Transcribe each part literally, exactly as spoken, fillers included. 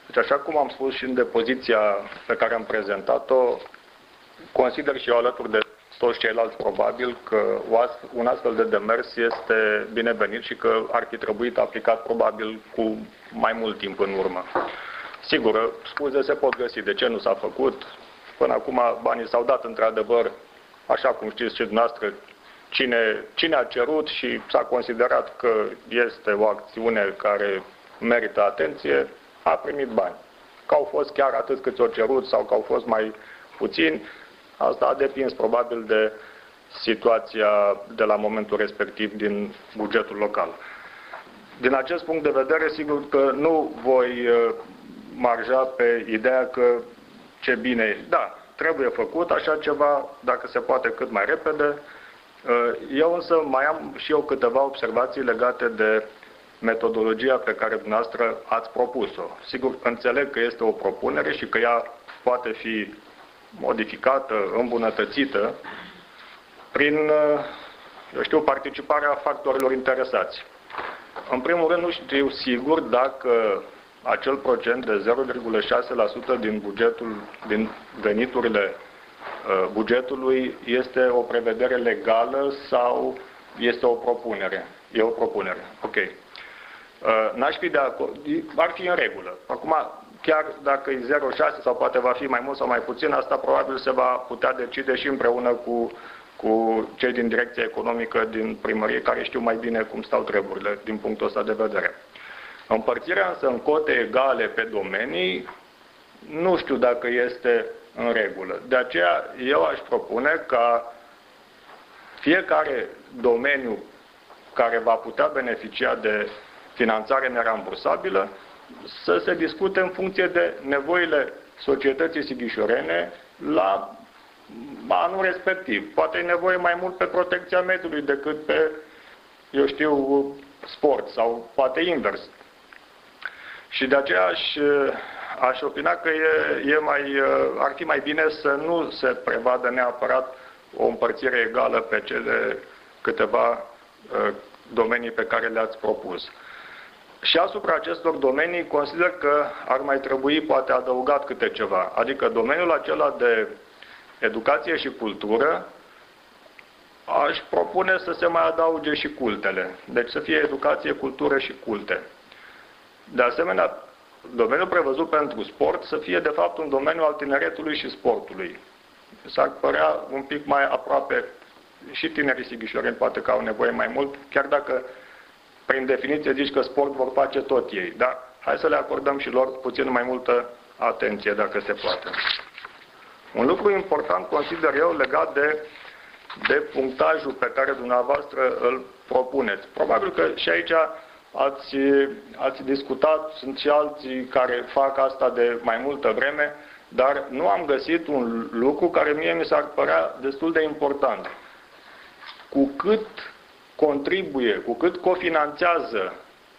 Deci, așa cum am spus și în depoziția pe care am prezentat-o, consider și eu alături de toți ceilalți probabil că un astfel de demers este binevenit și că ar fi trebuit aplicat probabil cu mai mult timp în urmă. Sigur, scuze se pot găsi de ce nu s-a făcut. Până acum banii s-au dat într-adevăr, așa cum știți și dumneavoastră, cine, cine a cerut și s-a considerat că este o acțiune care merită atenție, a primit bani. Că au fost chiar atât cât o cerut sau că au fost mai puțini, asta a depins probabil de situația de la momentul respectiv din bugetul local. Din acest punct de vedere, sigur că nu voi marja pe ideea că ce bine e. Da, trebuie făcut așa ceva, dacă se poate cât mai repede. Eu însă mai am și eu câteva observații legate de metodologia pe care dumneavoastră ați propus-o. Sigur, înțeleg că este o propunere și că ea poate fi modificată, îmbunătățită prin, eu știu, participarea factorilor interesați. În primul rând, nu știu sigur dacă acel procent de zero virgulă șase la sută din bugetul, din veniturile uh, bugetului este o prevedere legală sau este o propunere. E o propunere. Ok. Uh, N-aș fi de acord. Ar fi în regulă. Acum, chiar dacă e zero virgulă șase sau poate va fi mai mult sau mai puțin, asta probabil se va putea decide și împreună cu, cu cei din direcția economică din primărie, care știu mai bine cum stau treburile din punctul ăsta de vedere. Împărțirea însă în cote egale pe domenii, nu știu dacă este în regulă. De aceea eu aș propune ca fiecare domeniu care va putea beneficia de finanțare nerambursabilă să se discute în funcție de nevoile societății sighișorene la anul respectiv. Poate e nevoie mai mult pe protecția mediului decât pe, eu știu, sport sau poate invers. Și de aceea aș, aș opina că e, e mai, ar fi mai bine să nu se prevadă neapărat o împărțire egală pe cele câteva domenii pe care le-ați propus. Și asupra acestor domenii consider că ar mai trebui poate adăugat câte ceva. Adică domeniul acela de educație și cultură, aș propune să se mai adauge și cultele. Deci să fie educație, cultură și culte. De asemenea, domeniul prevăzut pentru sport să fie de fapt un domeniu al tineretului și sportului. S-ar părea un pic mai aproape, și tinerii sighișoreni poate că au nevoie mai mult, chiar dacă prin definiție zici că sport vor face tot ei. Dar hai să le acordăm și lor puțin mai multă atenție, dacă se poate. Un lucru important consider eu legat de, de punctajul pe care dumneavoastră îl propuneți. Probabil că și aici ați, ați discutat, sunt și alții care fac asta de mai multă vreme, dar nu am găsit un lucru care mie mi s-ar părea destul de important. Cu cât contribuie, cu cât cofinanțează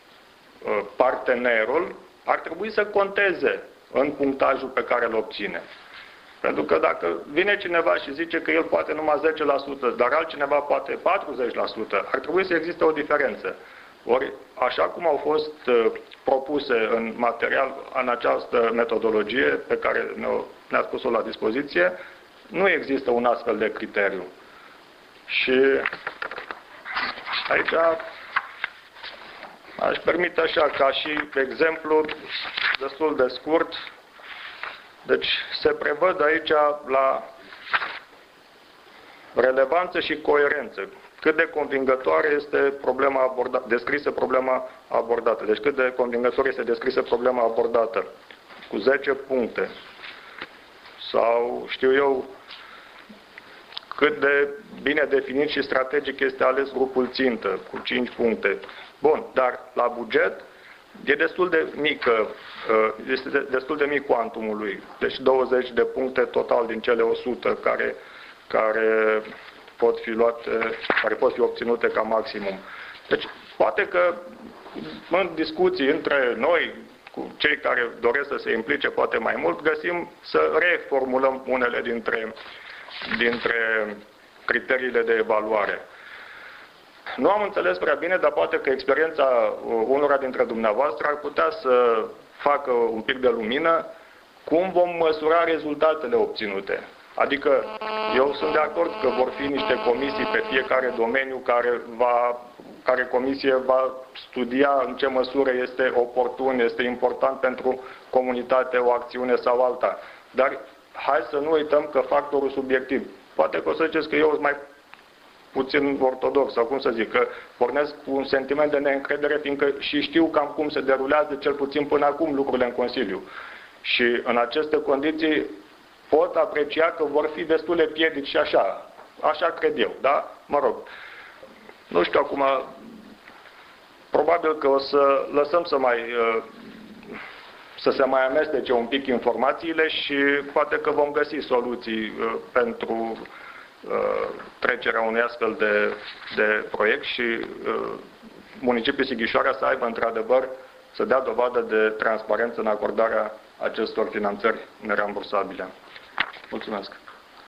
partenerul, ar trebui să conteze în punctajul pe care îl obține. Pentru că dacă vine cineva și zice că el poate numai zece la sută, dar altcineva poate patruzeci la sută, ar trebui să existe o diferență. Ori, așa cum au fost propuse în material, în această metodologie pe care ne-a spus-o la dispoziție, nu există un astfel de criteriu. Și aici aș permite așa, ca și exemplu destul de scurt. Deci se prevăd aici la relevanță și coerență. Cât de convingătoare este problema abordată, descrisă problema abordată. Deci cât de convingătoare este descrisă problema abordată. Cu zece puncte. Sau, știu eu, cât de bine definit și strategic este ales grupul țintă, cu cinci puncte. Bun, dar la buget e destul de mică, este destul de mic cuantumul lui. Deci douăzeci de puncte total din cele o sută care, care pot fi luate, care pot fi obținute ca maximum. Deci poate că în discuții între noi, cu cei care doresc să se implice poate mai mult, găsim să reformulăm unele dintre, dintre criteriile de evaluare. Nu am înțeles prea bine, dar poate că experiența unora dintre dumneavoastră ar putea să facă un pic de lumină cum vom măsura rezultatele obținute. Adică eu sunt de acord că vor fi niște comisii pe fiecare domeniu care, va, care comisie va studia în ce măsură este oportun, este important pentru comunitate o acțiune sau alta. Dar hai să nu uităm că factorul subiectiv, poate că o să ziceți că eu sunt mai puțin ortodox, sau cum să zic, că pornesc cu un sentiment de neîncredere, fiindcă și știu cam cum se derulează, cel puțin până acum, lucrurile în Consiliu. Și în aceste condiții pot aprecia că vor fi destule piedici și așa. Așa cred eu, da? Mă rog. Nu știu acum, probabil că o să lăsăm să mai să se mai amestece un pic informațiile și poate că vom găsi soluții pentru trecerea unui astfel de, de proiect și municipiul Sighișoara să aibă într-adevăr să dea dovadă de transparență în acordarea acestor finanțări nerambursabile. Mulțumesc!